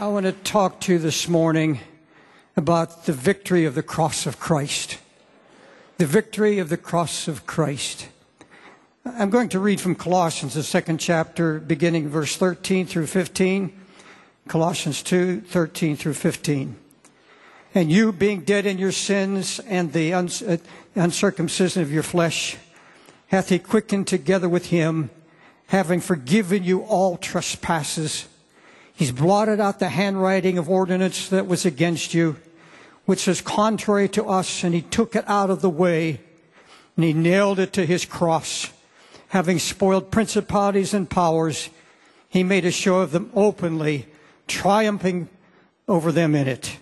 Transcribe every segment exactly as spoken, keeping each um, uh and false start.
I want to talk to you this morning about the victory of the cross of Christ. The victory of the cross of Christ. I'm going to read from Colossians, the second chapter, beginning verse thirteen through fifteen. Colossians two, thirteen through fifteen. And you, being dead in your sins and the uncircumcision of your flesh, hath he quickened together with him, having forgiven you all trespasses. He's blotted out the handwriting of ordinance that was against you, which is contrary to us, and he took it out of the way, and he nailed it to his cross. Having spoiled principalities and powers, he made a show of them openly, triumphing over them in it.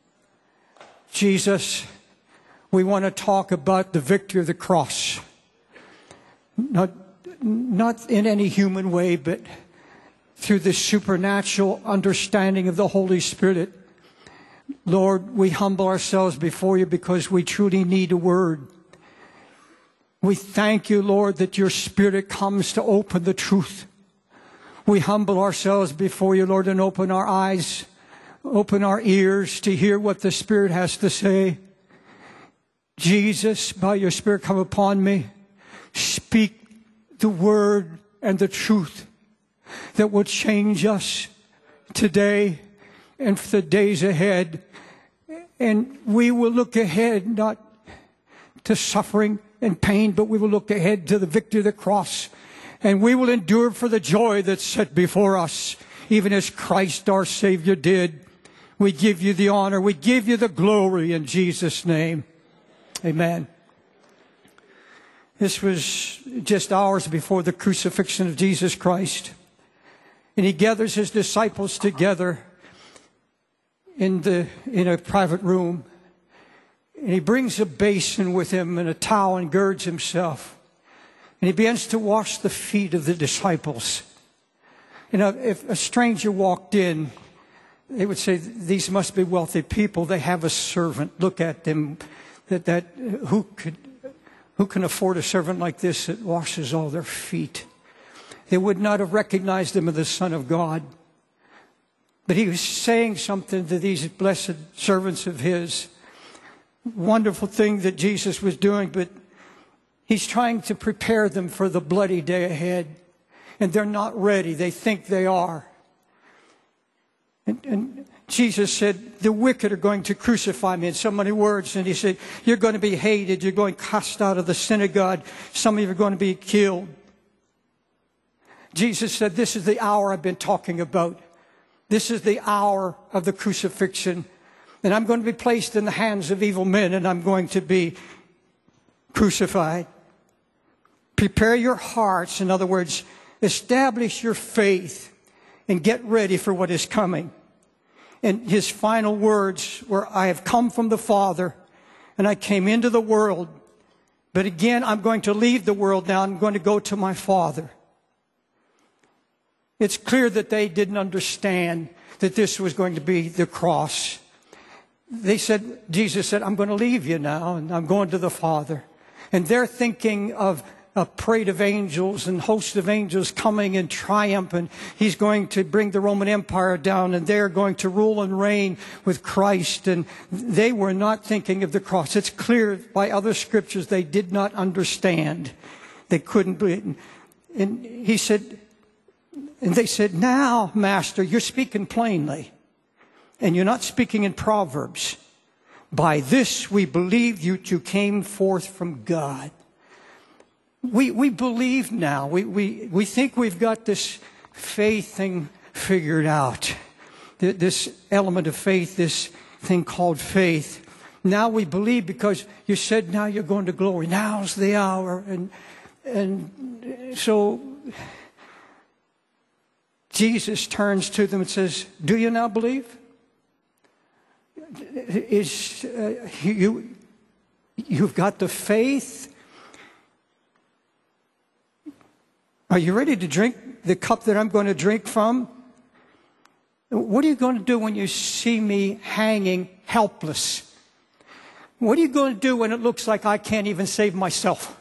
Jesus, we want to talk about the victory of the cross. Not, not in any human way, but through the supernatural understanding of the Holy Spirit. Lord, we humble ourselves before you because we truly need a word. We thank you, Lord, that your Spirit comes to open the truth. We humble ourselves before you, Lord, and open our eyes, open our ears to hear what the Spirit has to say. Jesus, by your Spirit, come upon me. Speak the word and the truth that will change us today and for the days ahead. And we will look ahead, not to suffering and pain, but we will look ahead to the victory of the cross. And we will endure for the joy that's set before us, even as Christ our Savior did. We give you the honor. We give you the glory in Jesus' name. Amen. This was just hours before the crucifixion of Jesus Christ. And he gathers his disciples together in the in a private room. And he brings a basin with him and a towel and girds himself. And he begins to wash the feet of the disciples. You know, if a stranger walked in, they would say, these must be wealthy people. They have a servant. Look at them. That that who could who can afford a servant like this that washes all their feet? They would not have recognized him as the Son of God. But he was saying something to these blessed servants of his. Wonderful thing that Jesus was doing, but he's trying to prepare them for the bloody day ahead. And they're not ready. They think they are. And, and Jesus said, the wicked are going to crucify me in so many words. And he said, you're going to be hated. You're going cast out of the synagogue. Some of you are going to be killed. Jesus said, this is the hour I've been talking about. This is the hour of the crucifixion. And I'm going to be placed in the hands of evil men, and I'm going to be crucified. Prepare your hearts. In other words, establish your faith and get ready for what is coming. And his final words were, I have come from the Father, and I came into the world. But again, I'm going to leave the world now. I'm going to go to my Father. It's clear that they didn't understand that this was going to be the cross. They said, Jesus said, I'm going to leave you now, and I'm going to the Father. And they're thinking of a parade of angels and hosts of angels coming in triumph, and he's going to bring the Roman Empire down, and they're going to rule and reign with Christ. And they were not thinking of the cross. It's clear by other scriptures they did not understand. They couldn't be. And he said, and they said, now, Master, you're speaking plainly, and you're not speaking in Proverbs. By this we believe you, you came forth from God. We we believe now. We, we, we think we've got this faith thing figured out. This element of faith, this thing called faith. Now we believe because you said now you're going to glory. Now's the hour. And, and so Jesus turns to them and says, do you now believe? Is uh, you, you've got the faith? Are you ready to drink the cup that I'm going to drink from? What are you going to do when you see me hanging helpless? What are you going to do when it looks like I can't even save myself?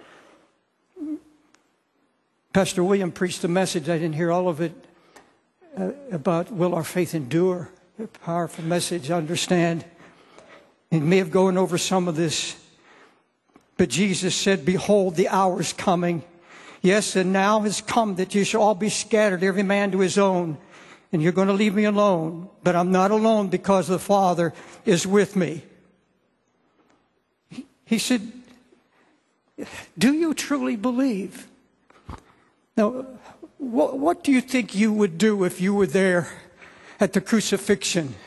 Pastor William preached a message. I didn't hear all of it. uh, about will our faith endure? A powerful message, I understand. It may have gone over some of this. But Jesus said, behold, the hour is coming. Yes, and now has come that you shall all be scattered, every man to his own. And you're going to leave me alone. But I'm not alone because the Father is with me. He said, do you truly believe? Now, what, what do you think you would do if you were there at the crucifixion?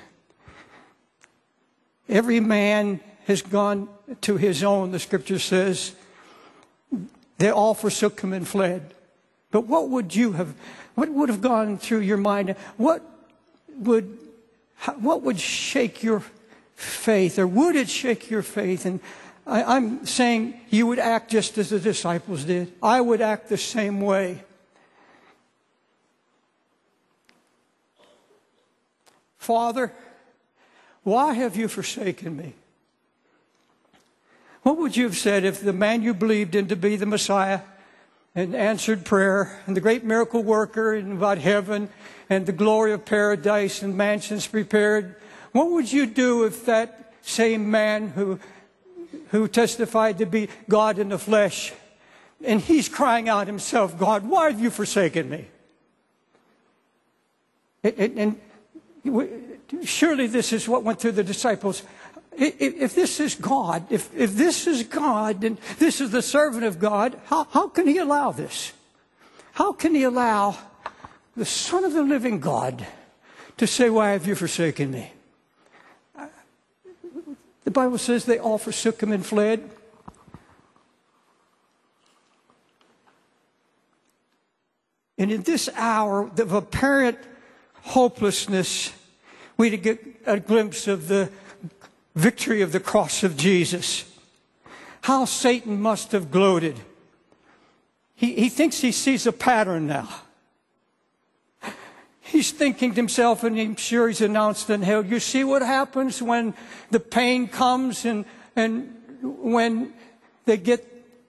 Every man has gone to his own, the scripture says. They all forsook him and fled. But what would you have, what would have gone through your mind? What would, what would shake your faith, or would it shake your faith? And I, I'm saying you would act just as the disciples did. I would act the same way. Father, why have you forsaken me? What would you have said if the man you believed in to be the Messiah and answered prayer and the great miracle worker and about heaven and the glory of paradise and mansions prepared, what would you do if that same man who, who testified to be God in the flesh, and he's crying out himself, God, why have you forsaken me? And, and, and surely this is what went through the disciples. If this is God, if, if this is God, and this is the servant of God, how, how can he allow this? How can he allow the Son of the living God to say, why have you forsaken me? The Bible says they all forsook him and fled. And in this hour of apparent hopelessness, we get a glimpse of the victory of the cross of Jesus. How Satan must have gloated. He, he thinks he sees a pattern now. He's thinking to himself, and I'm sure he's announced in hell, you see what happens when the pain comes and, and when they get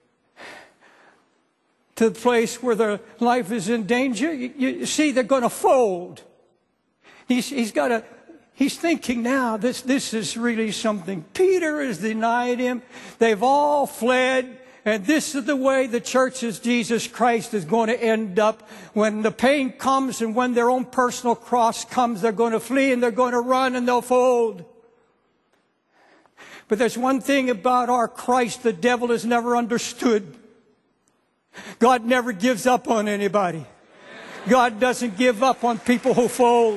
to the place where their life is in danger? You, you see, they're going to fold. He's, he's got a... He's thinking now, this, this is really something. Peter has denied him. They've all fled. And this is the way the church of Jesus Christ is going to end up. When the pain comes and when their own personal cross comes, they're going to flee and they're going to run and they'll fold. But there's one thing about our Christ the devil has never understood. God never gives up on anybody. God doesn't give up on people who fold.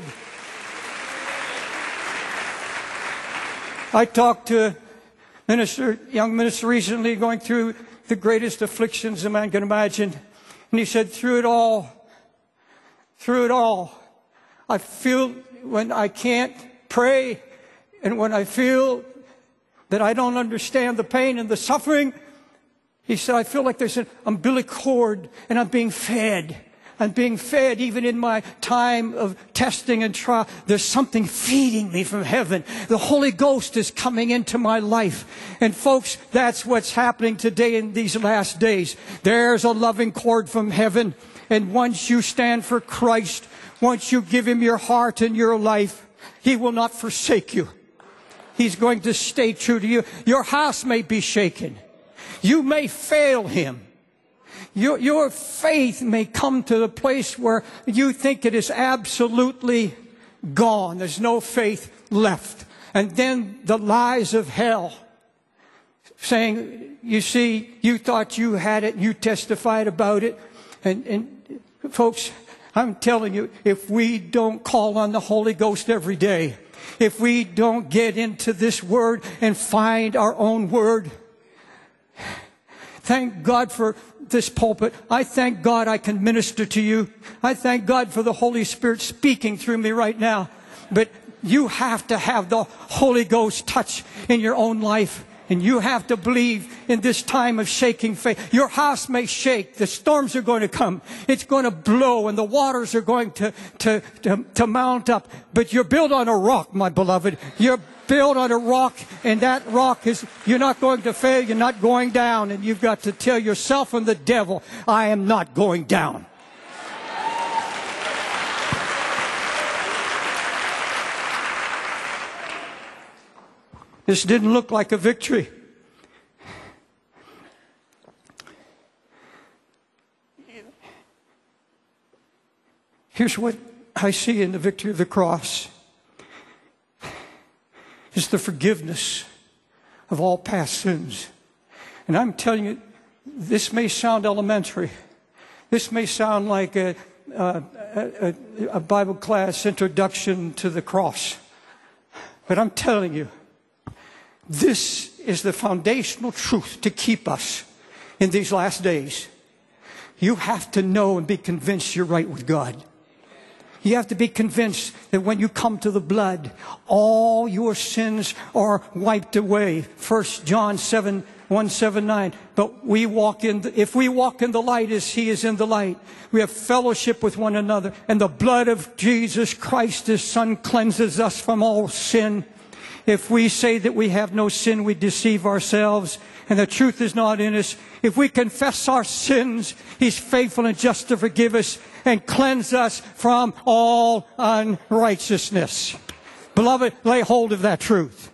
I talked to a minister, young minister recently going through the greatest afflictions a man can imagine. And he said, through it all, through it all, I feel when I can't pray and when I feel that I don't understand the pain and the suffering, he said, I feel like there's an umbilical cord and I'm being fed. I'm being fed even in my time of testing and trial. There's something feeding me from heaven. The Holy Ghost is coming into my life. And folks, that's what's happening today in these last days. There's a loving cord from heaven. And once you stand for Christ, once you give him your heart and your life, he will not forsake you. He's going to stay true to you. Your house may be shaken. You may fail him. Your, your faith may come to the place where you think it is absolutely gone. There's no faith left. And then the lies of hell saying, you see, you thought you had it, you testified about it. And, and folks, I'm telling you, if we don't call on the Holy Ghost every day, if we don't get into this word and find our own word, thank God for this pulpit. I thank God I can minister to you. I thank God for the Holy Spirit speaking through me right now. But you have to have the Holy Ghost touch in your own life. And you have to believe in this time of shaking faith. Your house may shake. The storms are going to come. It's going to blow and the waters are going to, to, to, to mount up. But you're built on a rock, my beloved. You're built on a rock, and that rock is, you're not going to fail, you're not going down, and you've got to tell yourself and the devil, I am not going down. This didn't look like a victory. Here's what I see in the victory of the cross. It's the forgiveness of all past sins. And I'm telling you, this may sound elementary. This may sound like a, a, a, a Bible class introduction to the cross. But I'm telling you, this is the foundational truth to keep us in these last days. You have to know and be convinced you're right with God. You have to be convinced that when you come to the blood, all your sins are wiped away. First John seven, one, seven, nine. But we walk in, the, if we walk in the light as He is in the light, we have fellowship with one another. And the blood of Jesus Christ, His Son, cleanses us from all sin. If we say that we have no sin, we deceive ourselves, and the truth is not in us. If we confess our sins, He's faithful and just to forgive us and cleanse us from all unrighteousness. Beloved, lay hold of that truth.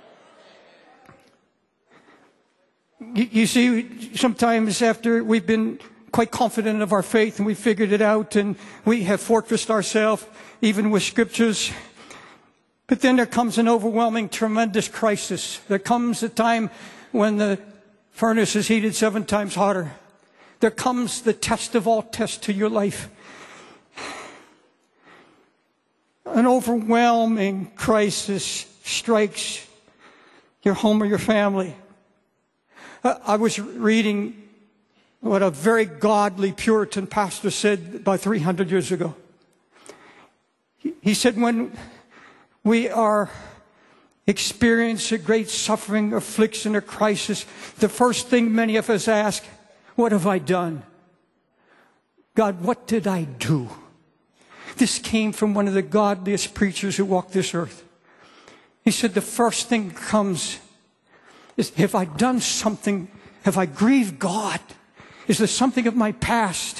You, you see, sometimes after we've been quite confident of our faith and we figured it out and we have fortressed ourselves, even with scriptures, but then there comes an overwhelming, tremendous crisis. There comes a time when the furnace is heated seven times hotter. There comes the test of all tests to your life. An overwhelming crisis strikes your home or your family. I was reading what a very godly Puritan pastor said about three hundred years ago. He said, when we are experiencing great suffering, affliction, or crisis, the first thing many of us ask, what have I done? God, what did I do? This came from one of the godliest preachers who walked this earth. He said the first thing that comes is, have I done something? Have I grieved God? Is there something of my past?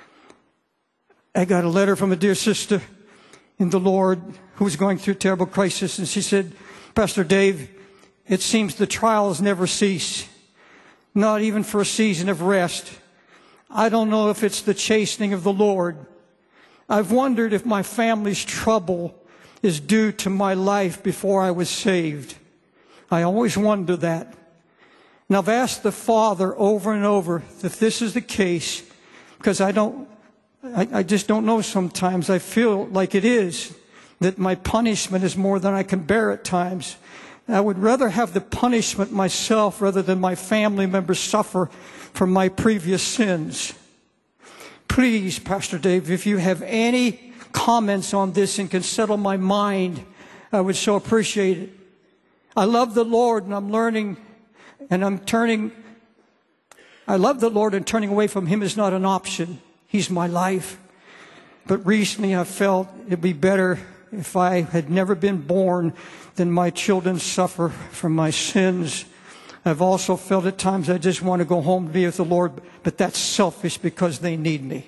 I got a letter from a dear sister in the Lord who was going through a terrible crisis, and she said, Pastor Dave, it seems the trials never cease, not even for a season of rest. I don't know if it's the chastening of the Lord. I've wondered if my family's trouble is due to my life before I was saved. I always wonder that. And I've asked the Father over and over if this is the case, because I don't, I, I just don't know sometimes. I feel like it is, that my punishment is more than I can bear at times. I would rather have the punishment myself rather than my family members suffer from my previous sins. Please, Pastor Dave, if you have any comments on this and can settle my mind, I would so appreciate it. I love the Lord, and I'm learning, and I'm turning, I love the Lord, and turning away from Him is not an option. He's my life. But recently I felt it'd be better if I had never been born than my children suffer from my sins. I've also felt at times I just want to go home to be with the Lord, but that's selfish because they need me.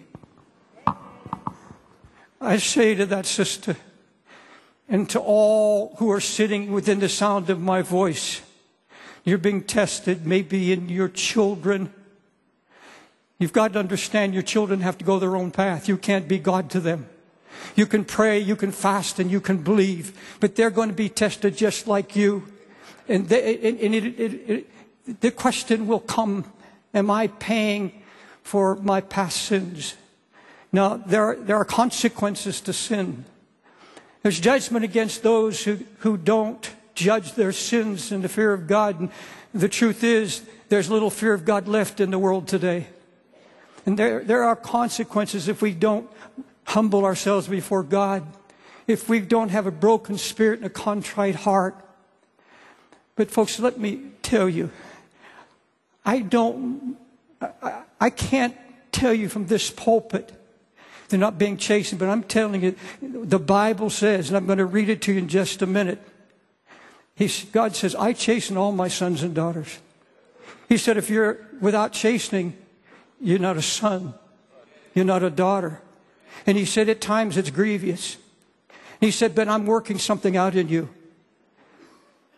I say to that sister, and to all who are sitting within the sound of my voice, you're being tested maybe in your children. You've got to understand your children have to go their own path. You can't be God to them. You can pray, you can fast, and you can believe, but they're going to be tested just like you. And, they, and, and it, it, it, the question will come, am I paying for my past sins? Now, there are, there are consequences to sin. There's judgment against those who, who don't judge their sins in the fear of God. And the truth is, there's little fear of God left in the world today. And there, there are consequences if we don't humble ourselves before God, if we don't have a broken spirit and a contrite heart. But folks, let me tell you, I don't, I, I can't tell you from this pulpit they're not being chastened, but I'm telling you, the Bible says, and I'm going to read it to you in just a minute. He's, God says, I chasten all my sons and daughters. He said, if you're without chastening, you're not a son. You're not a daughter. And He said, at times it's grievous. He said, but I'm working something out in you.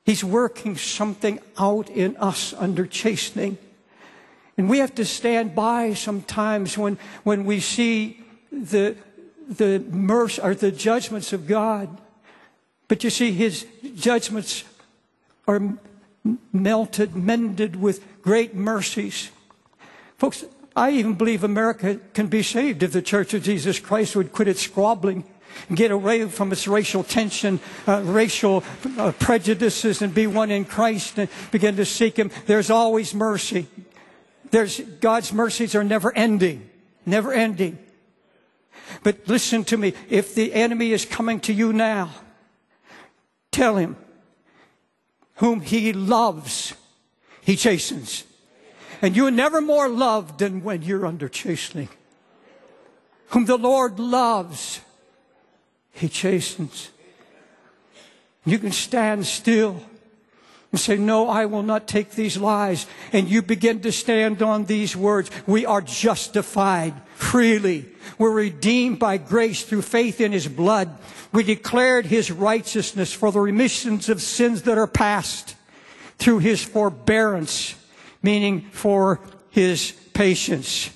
He's working something out in us under chastening. And we have to stand by sometimes when, when we see the, the mercy or the judgments of God. But you see, His judgments are melted, mended with great mercies. Folks, I even believe America can be saved if the Church of Jesus Christ would quit its squabbling, get away from its racial tension, uh, racial uh, prejudices, and be one in Christ and begin to seek Him. There's always mercy. There's, God's mercies are never ending, never ending. But listen to me. If the enemy is coming to you now, tell him, whom He loves, He chastens. And you are never more loved than when you're under chastening. Whom the Lord loves, He chastens. You can stand still and say, no, I will not take these lies. And you begin to stand on these words. We are justified freely. We're redeemed by grace through faith in His blood. We declared His righteousness for the remissions of sins that are past through His forbearance, meaning for His patience.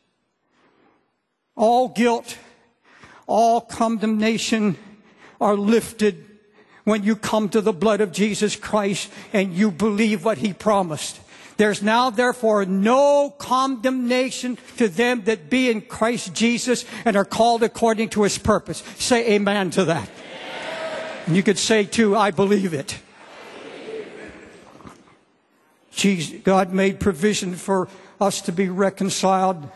All guilt, all condemnation are lifted when you come to the blood of Jesus Christ and you believe what He promised. There's now therefore no condemnation to them that be in Christ Jesus and are called according to His purpose. Say amen to that. Amen. And you could say too, I believe it. Jesus, God made provision for us to be reconciled.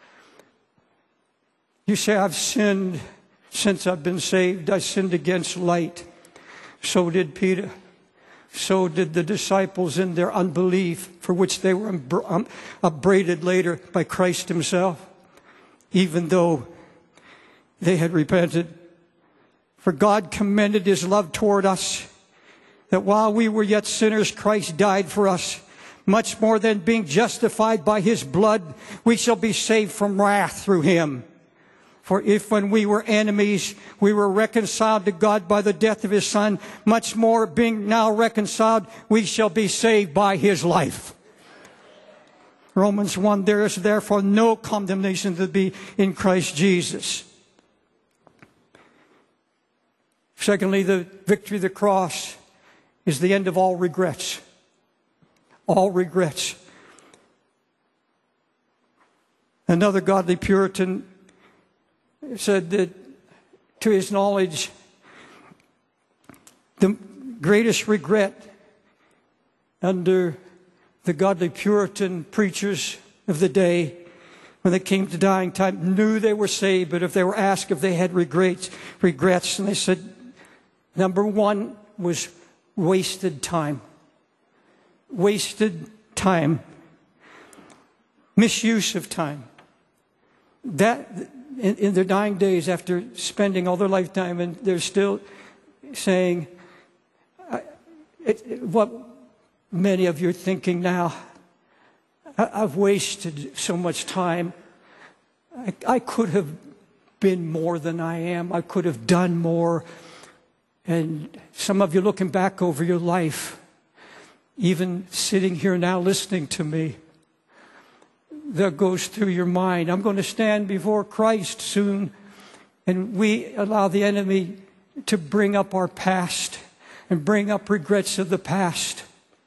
You say, I've sinned since I've been saved. I sinned against light. So did Peter. So did the disciples in their unbelief, for which they were upbraided later by Christ Himself, even though they had repented. For God commended His love toward us, that while we were yet sinners, Christ died for us. Much more than being justified by His blood, we shall be saved from wrath through Him. For if when we were enemies, we were reconciled to God by the death of His Son, much more being now reconciled, we shall be saved by His life. Romans one, there is therefore no condemnation to be in Christ Jesus. Secondly, the victory of the cross is the end of all regrets. All regrets. Another godly Puritan said that, to his knowledge, the greatest regret under the godly Puritan preachers of the day, when they came to dying time, knew they were saved, but if they were asked if they had regrets, regrets, and they said, number one was wasted time. Wasted time. Misuse of time. That, in, in their dying days, after spending all their lifetime, and they're still saying, I, it, what many of you are thinking now, I, I've wasted so much time. I, I could have been more than I am. I could have done more. And some of you looking back over your life, even sitting here now listening to me, that goes through your mind. I'm going to stand before Christ soon, and we allow the enemy to bring up our past and bring up regrets of the past.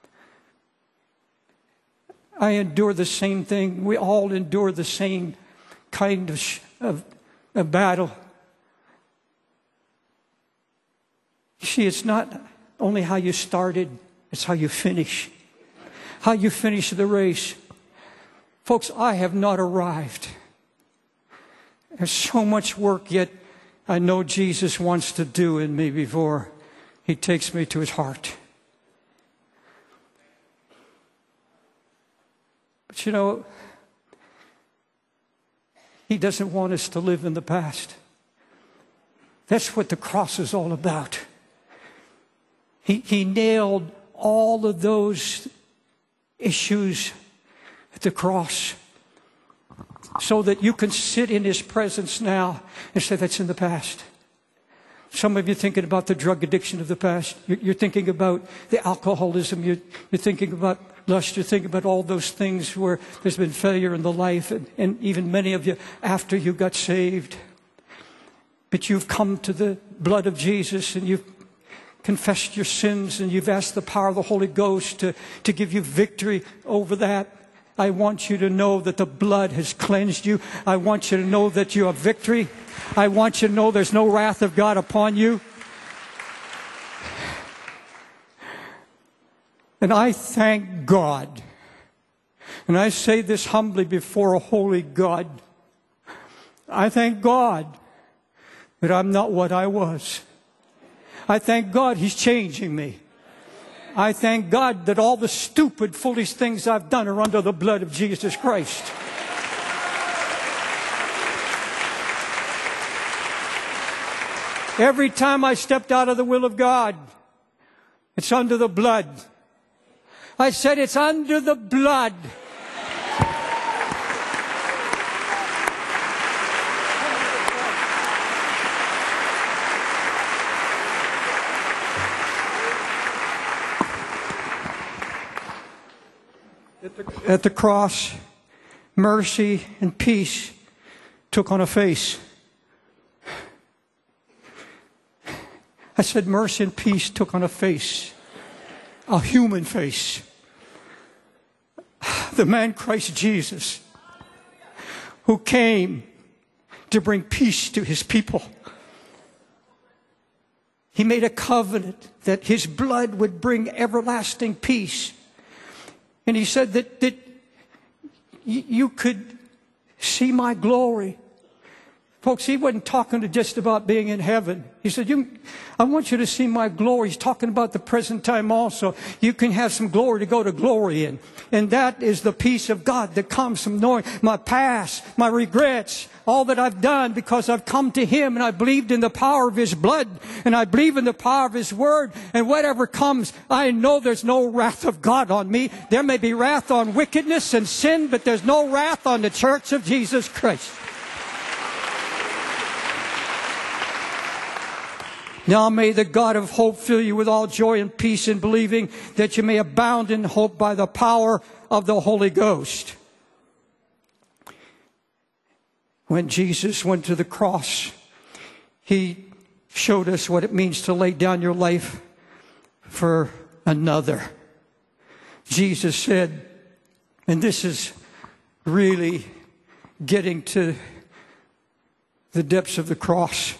I endure the same thing. We all endure the same kind of, of, of battle. You see, it's not only how you started, it's how you finish. How you finish the race. Folks, I have not arrived. There's so much work yet I know Jesus wants to do in me before He takes me to His heart. But you know, He doesn't want us to live in the past. That's what the cross is all about. He, he nailed all of those issues at the cross so that you can sit in His presence now and say, that's in the past. Some of you thinking about the drug addiction of the past. You're thinking about the alcoholism. You're, you're thinking about lust. You're thinking about all those things where there's been failure in the life. And, and even many of you after you got saved. But you've come to the blood of Jesus and you've confessed your sins and you've asked the power of the Holy Ghost to, to give you victory over that. I want you to know that the blood has cleansed you. I want you to know that you have victory. I want you to know there's no wrath of God upon you. And I thank God. And I say this humbly before a holy God. I thank God that I'm not what I was. I thank God He's changing me. I thank God that all the stupid, foolish things I've done are under the blood of Jesus Christ. Every time I stepped out of the will of God, it's under the blood. I said it's under the blood. At the, at the cross, mercy and peace took on a face. I said mercy and peace took on a face, a human face. The man Christ Jesus, who came to bring peace to His people. He made a covenant that His blood would bring everlasting peace. And He said that, that you could see my glory. Folks, He wasn't talking to just about being in heaven. He said, you, I want you to see my glory. He's talking about the present time also. You can have some glory to go to glory in. And that is the peace of God that comes from knowing my past, my regrets, all that I've done because I've come to Him and I believed in the power of His blood and I believe in the power of His word. And whatever comes, I know there's no wrath of God on me. There may be wrath on wickedness and sin, but there's no wrath on the church of Jesus Christ. Now may the God of hope fill you with all joy and peace in believing, that you may abound in hope by the power of the Holy Ghost. When Jesus went to the cross, He showed us what it means to lay down your life for another. Jesus said, and this is really getting to the depths of the cross,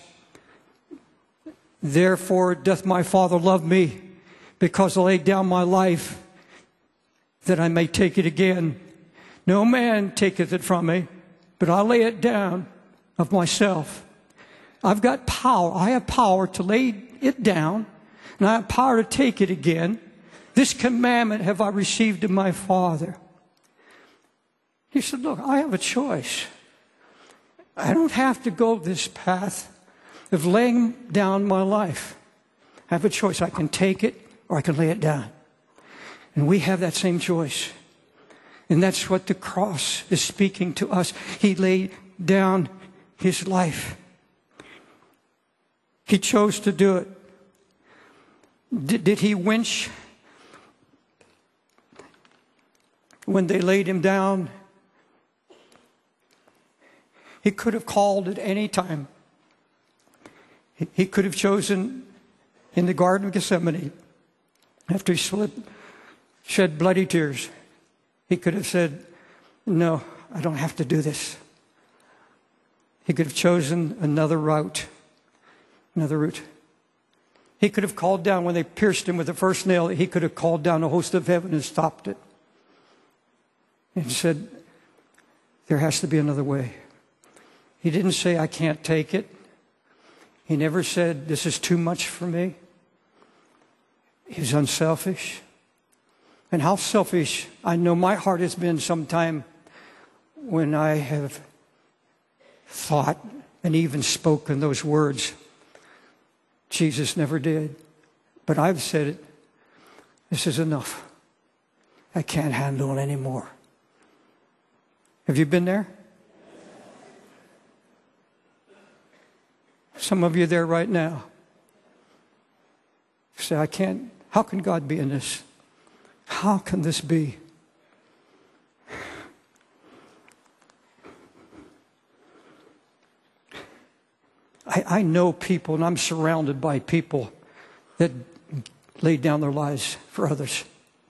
therefore doth my Father love me, because I laid down my life, that I may take it again. No man taketh it from me, but I lay it down of myself. I've got power. I have power to lay it down, and I have power to take it again. This commandment have I received of my Father. He said, look, I have a choice. I don't have to go this path of laying down my life. I have a choice. I can take it or I can lay it down. And we have that same choice. And that's what the cross is speaking to us. He laid down His life. He chose to do it. Did, did He winch when they laid Him down? He could have called at any time. He could have chosen in the Garden of Gethsemane, after He shed, shed bloody tears. He could have said, no, I don't have to do this. He could have chosen another route, another route. He could have called down, when they pierced Him with the first nail, He could have called down a host of heaven and stopped it. And said, there has to be another way. He didn't say, I can't take it. He never said, this is too much for me. He was unselfish. And how selfish, I know my heart has been sometime when I have thought and even spoken those words. Jesus never did. But I've said it. This is enough. I can't handle it anymore. Have you been there? Some of you are there right now. say, I can't, how can God be in this? How can this be? I, I know people, and I'm surrounded by people that lay down their lives for others.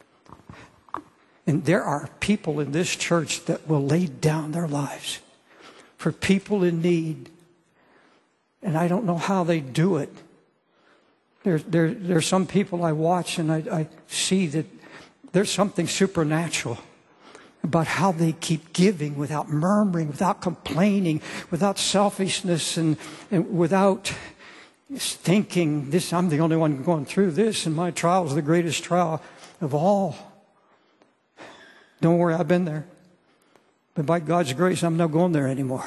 And there are people in this church that will lay down their lives for people in need. And I don't know how they do it. There, there, there are some people I watch and I, I see that there's something supernatural about how they keep giving without murmuring, without complaining, without selfishness, and, and without thinking, this, I'm the only one going through this, and my trial is the greatest trial of all. Don't worry, I've been there. But by God's grace, I'm not going there anymore.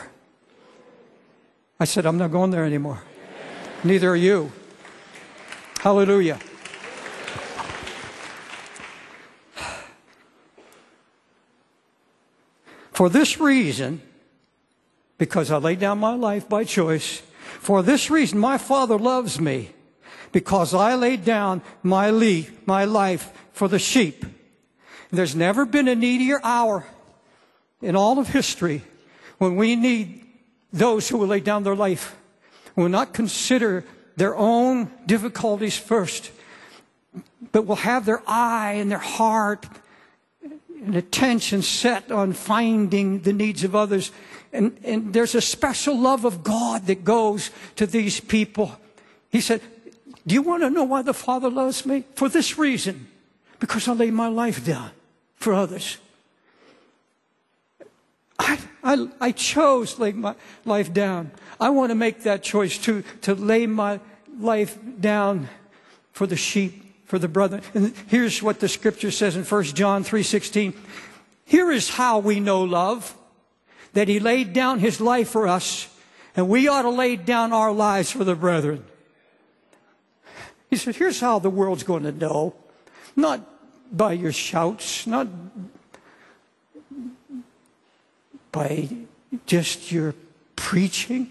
I said, I'm not going there anymore. Neither are you. Hallelujah. For this reason, because I laid down my life by choice, for this reason my Father loves me, because I laid down my, leaf, my life for the sheep. There's never been a needier hour in all of history when we need those who will lay down their life, who will not consider their own difficulties first, but will have their eye and their heart and attention set on finding the needs of others. And, and there's a special love of God that goes to these people. He said, do you want to know why the Father loves me? For this reason, because I lay my life down for others. I, I, I chose to lay my life down. I want to make that choice too, to lay my life down for the sheep, for the brother. And here's what the scripture says in First John three sixteen. Here is how we know love, that he laid down his life for us, and we ought to lay down our lives for the brethren. He said, here's how the world's going to know. Not by your shouts, not by just your preaching,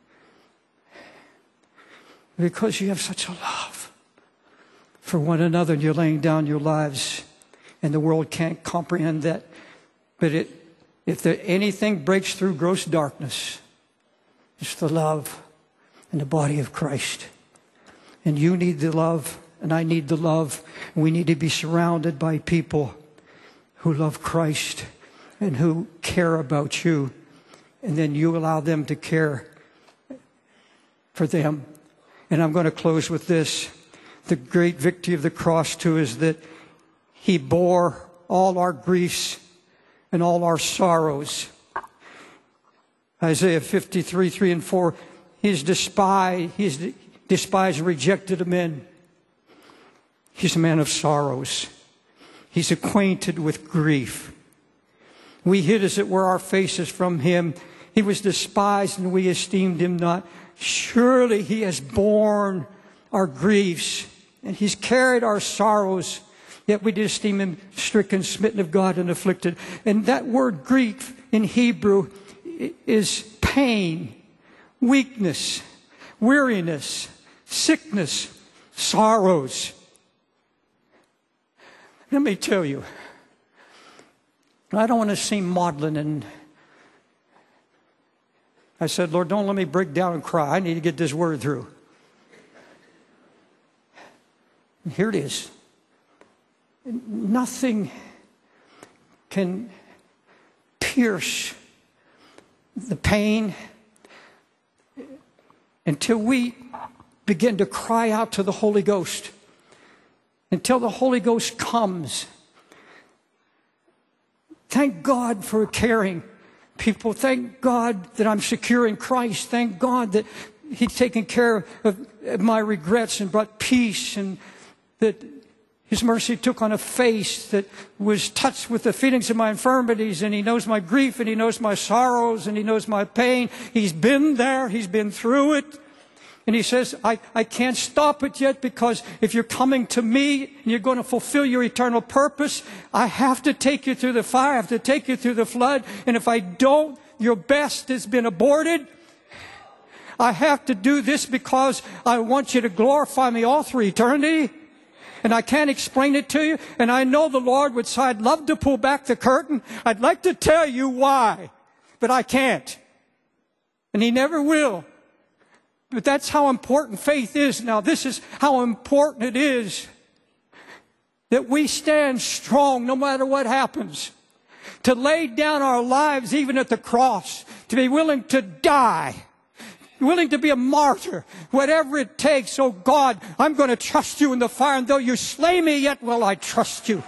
because you have such a love for one another and you're laying down your lives, and the world can't comprehend that. But it, if there, anything breaks through gross darkness, it's the love and the body of Christ. And you need the love, and I need the love. And we need to be surrounded by people who love Christ and who care about you. And then you allow them to care for them. And I'm going to close with this. The great victory of the cross, too, is that he bore all our griefs and all our sorrows. Isaiah fifty-three, three and four, he is despised, he is despised and rejected of men. He's a man of sorrows. He's acquainted with grief. We hid, as it were, our faces from him. He was despised and we esteemed him not. Surely he has borne our griefs and he's carried our sorrows. Yet we did esteem him stricken, smitten of God, and afflicted. And that word grief in Hebrew is pain, weakness, weariness, sickness, sorrows. Let me tell you, I don't want to seem maudlin, and I said, Lord, don't let me break down and cry. I need to get this word through. And here it is. Nothing can pierce the pain until we begin to cry out to the Holy Ghost. Until the Holy Ghost comes. Thank God for caring people. Thank God that I'm secure in Christ. Thank God that he's taken care of, of my regrets and brought peace, and that his mercy took on a face that was touched with the feelings of my infirmities, and he knows my grief, and he knows my sorrows, and he knows my pain. He's been there. He's been through it. And he says, I, I can't stop it yet, because if you're coming to me and you're going to fulfill your eternal purpose, I have to take you through the fire. I have to take you through the flood. And if I don't, your best has been aborted. I have to do this because I want you to glorify me all through eternity. And I can't explain it to you. And I know the Lord would say, I'd love to pull back the curtain. I'd like to tell you why. But I can't. And He never will. But that's how important faith is. Now, this is how important it is that we stand strong no matter what happens. To lay down our lives even at the cross. To be willing to die. Willing to be a martyr. Whatever it takes. Oh God, I'm going to trust you in the fire. And though you slay me, yet will I trust you.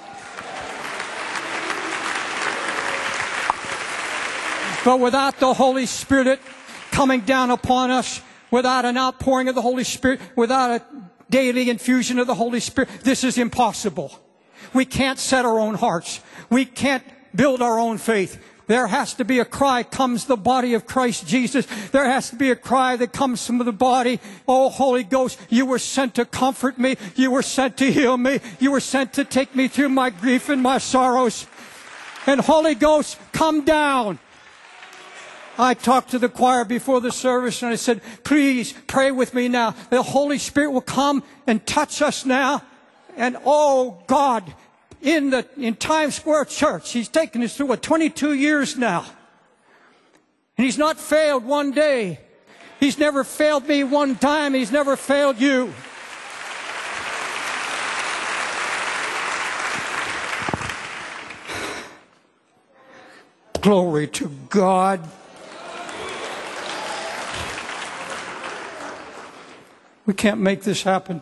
But without the Holy Spirit coming down upon us, without an outpouring of the Holy Spirit, without a daily infusion of the Holy Spirit, this is impossible. We can't set our own hearts. We can't build our own faith. There has to be a cry, comes the body of Christ Jesus. There has to be a cry that comes from the body. Oh, Holy Ghost, you were sent to comfort me. You were sent to heal me. You were sent to take me through my grief and my sorrows. And Holy Ghost, come down. I talked to the choir before the service and I said, please pray with me now. The Holy Spirit will come and touch us now. And oh God, in the in Times Square Church, He's taken us through what, twenty-two years now. And He's not failed one day. He's never failed me one time. He's never failed you. Glory to God. We can't make this happen.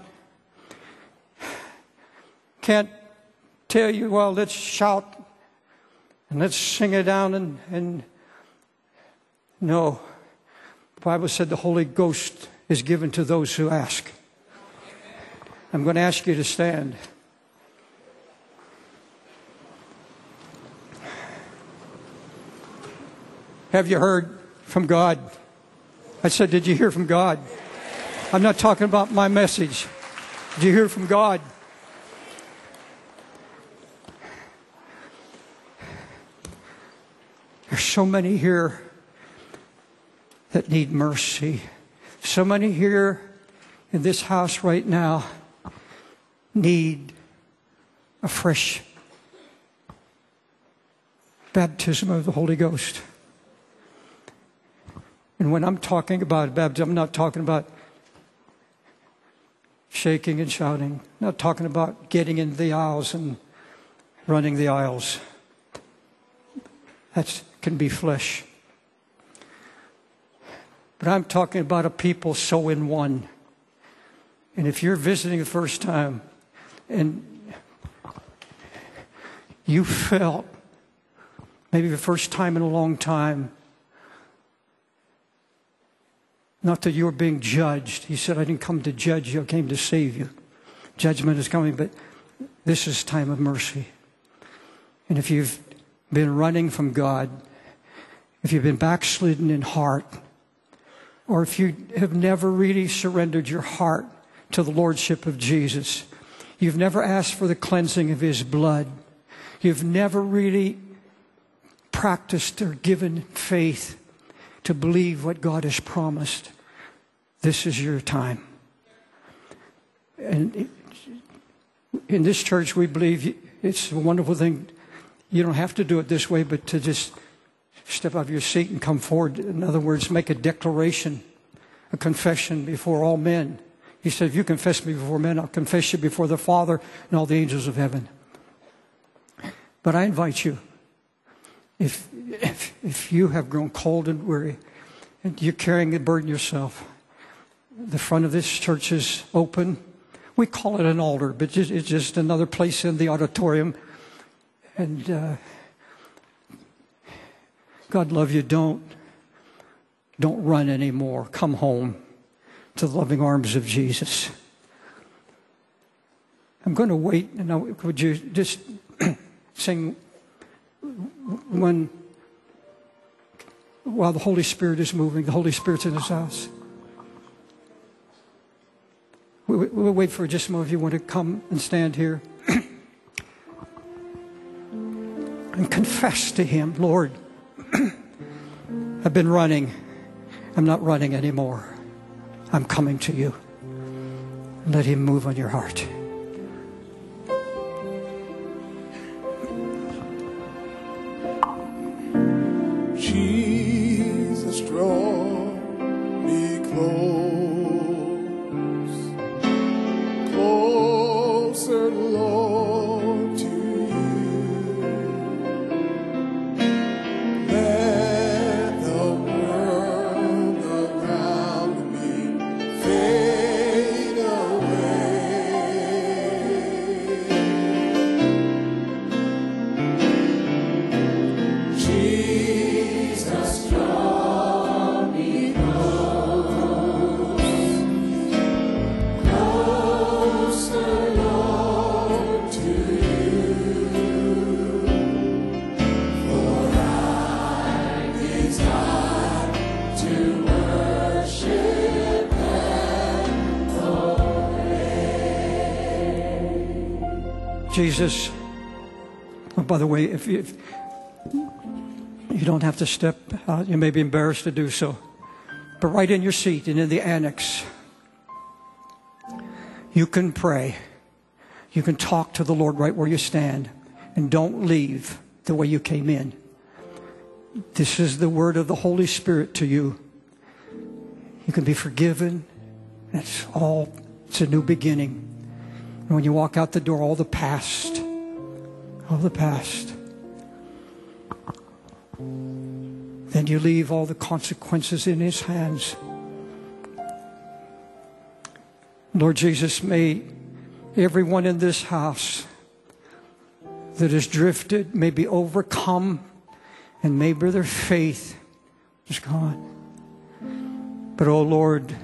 Can't tell you, well, let's shout and let's sing it down and, and no. The Bible said the Holy Ghost is given to those who ask. I'm going to ask you to stand. Have you heard from God? I said, did you hear from God? I'm not talking about my message. Did you hear from God? There's so many here that need mercy. So many here in this house right now need a fresh baptism of the Holy Ghost. And when I'm talking about baptism, I'm not talking about shaking and shouting. I'm not talking about getting in the aisles and running the aisles. That can be flesh. But I'm talking about a people so in one. And if you're visiting the first time and you felt maybe the first time in a long time, not that you were being judged. He said, I didn't come to judge you, I came to save you. Judgment is coming, but this is time of mercy. And if you've been running from God, if you've been backslidden in heart, or if you have never really surrendered your heart to the Lordship of Jesus, you've never asked for the cleansing of His blood, you've never really practiced or given faith to believe what God has promised, this is your time. And in this church, we believe it's a wonderful thing. You don't have to do it this way, but to just step out of your seat and come forward. In other words, make a declaration, a confession before all men. He said, if you confess me before men, I'll confess you before the Father and all the angels of heaven. But I invite you, if, if, if you have grown cold and weary, and you're carrying the burden yourself, the front of this church is open. We call it an altar, but it's just another place in the auditorium. And uh, God love you. Don't, don't run anymore. Come home to the loving arms of Jesus. I'm going to wait. And now, would you just sing one while the Holy Spirit is moving? The Holy Spirit's in this house. We'll, we'll wait for just a moment if you want to come and stand here. And confess to Him, Lord, I've been running. I'm not running anymore. I'm coming to you. Let Him move on your heart. Jesus, oh, by the way, if you, if you don't have to step out, you may be embarrassed to do so, but right in your seat and in the annex, you can pray. You can talk to the Lord right where you stand, and don't leave the way you came in. This is the word of the Holy Spirit to you. You can be forgiven. That's all. It's a new beginning. And when you walk out the door, all the past, all the past, then you leave all the consequences in His hands. Lord Jesus, may everyone in this house that has drifted may be overcome, and maybe their faith is gone. But, oh Lord,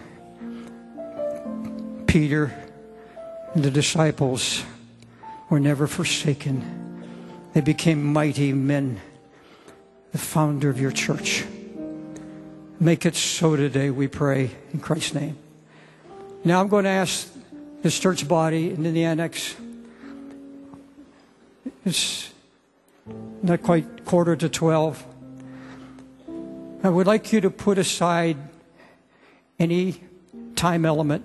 Peter and the disciples were never forsaken. They became mighty men, the founder of your church. Make it so today, we pray, in Christ's name. Now I'm going to ask this church body and in the annex, it's not quite quarter to twelve. I would like you to put aside any time element,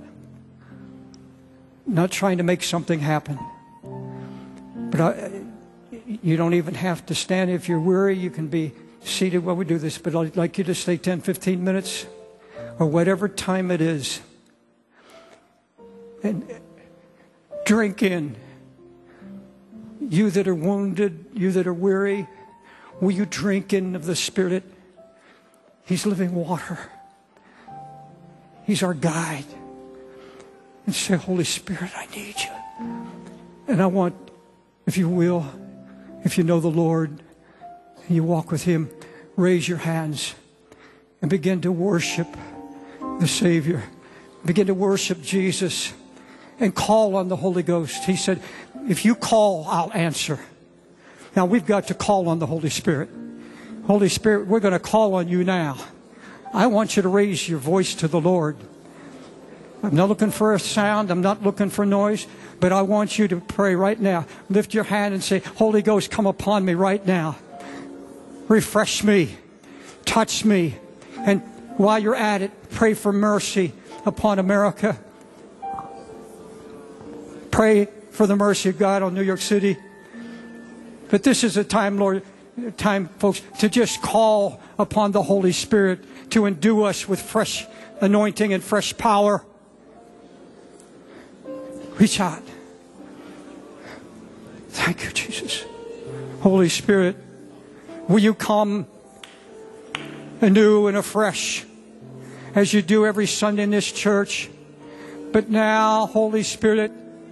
not trying to make something happen. But I, you don't even have to stand. If you're weary, you can be seated while we do this. But I'd like you to stay ten, fifteen minutes or whatever time it is. And drink in. You that are wounded, you that are weary, will you drink in of the Spirit? He's living water. He's our guide. And say, Holy Spirit, I need you. And I want, if you will, if you know the Lord, and you walk with Him, raise your hands and begin to worship the Savior. Begin to worship Jesus and call on the Holy Ghost. He said, if you call, I'll answer. Now we've got to call on the Holy Spirit. Holy Spirit, we're going to call on you now. I want you to raise your voice to the Lord. I'm not looking for a sound. I'm not looking for noise. But I want you to pray right now. Lift your hand and say, Holy Ghost, come upon me right now. Refresh me. Touch me. And while you're at it, pray for mercy upon America. Pray for the mercy of God on New York City. But this is a time, Lord, time, folks, to just call upon the Holy Spirit to endue us with fresh anointing and fresh power. Reach out. Thank you, Jesus. Holy Spirit, will you come anew and afresh as you do every Sunday in this church? But now, Holy Spirit,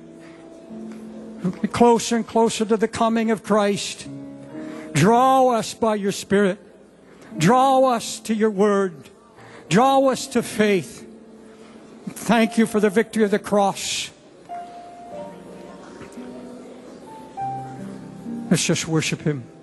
closer and closer to the coming of Christ. Draw us by your Spirit. Draw us to your word. Draw us to faith. Thank you for the victory of the cross. Let's just worship Him.